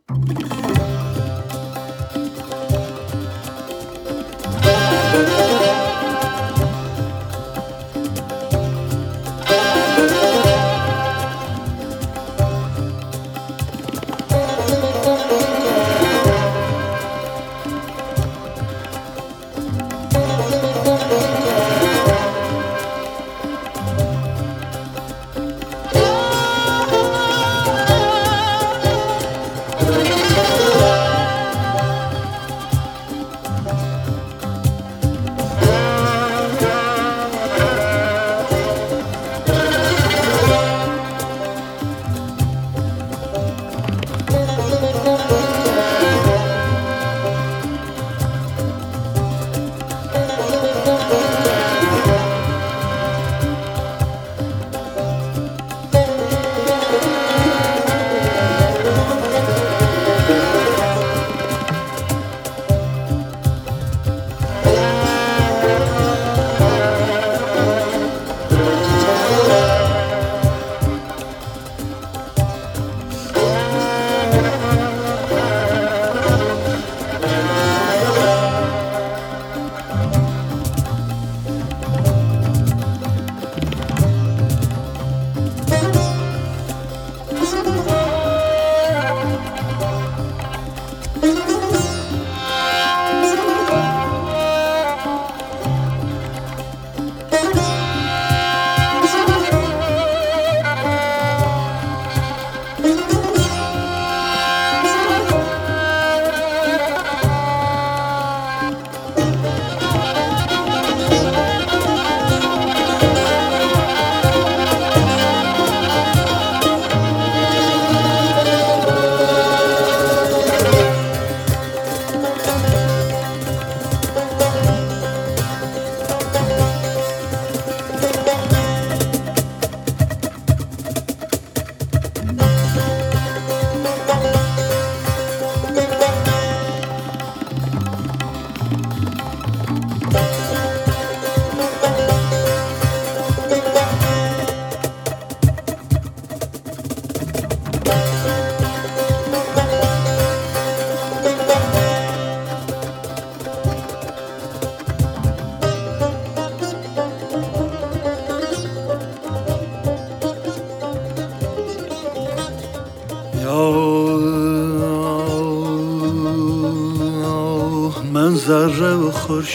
من ذره و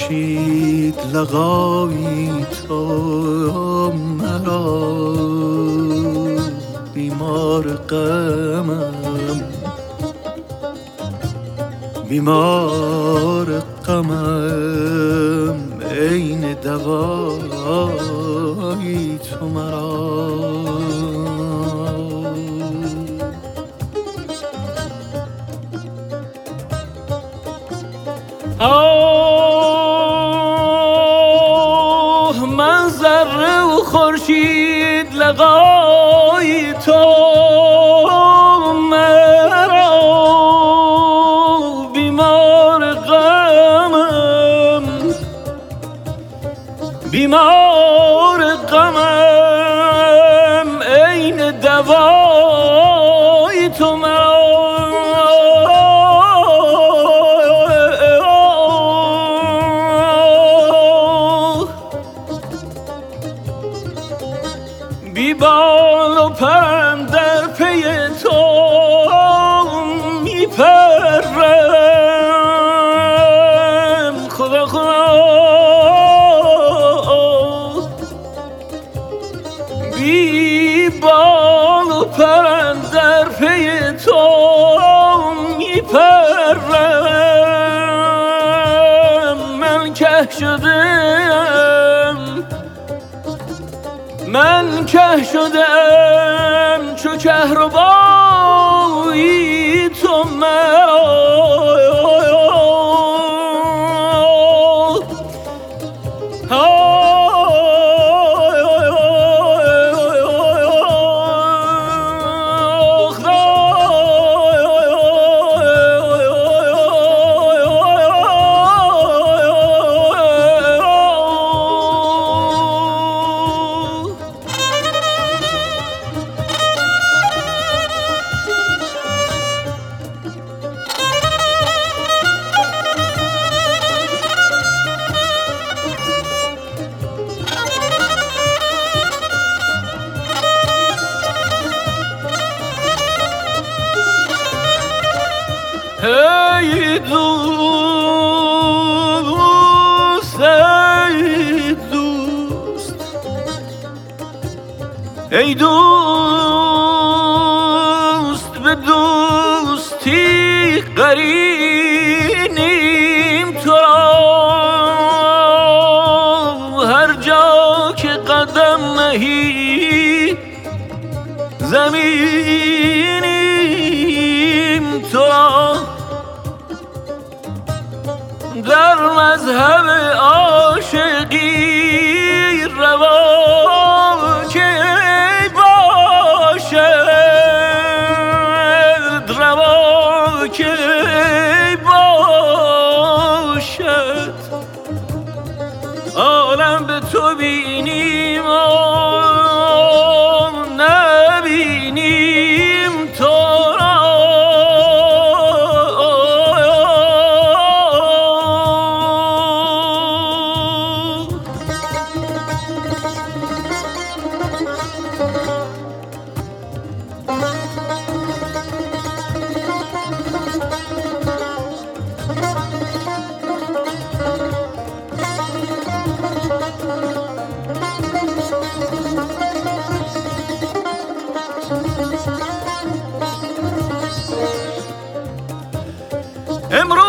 خورشید لقایی تو مرا بیمار غمم بیمار غمم عین دوایی تو مرا من ذره و خورشید لقای تو مرا بیمار غمم بیمار غمم عین دوای تو مرا بی بال و پرم در پی تو میپرم خدا خدا بی بال و پرم در پی تو میپرم من که شدم من که شدم چو کهربایی تو مرا ای دوست ای دوست ای دوست به دوستی قرینیم تو را هر جا که قدم نهی زمینیم تو را در مذهب عاشقی روا که باشد روا که باشد عالم به تو بینیم و نبینیم تو را امروز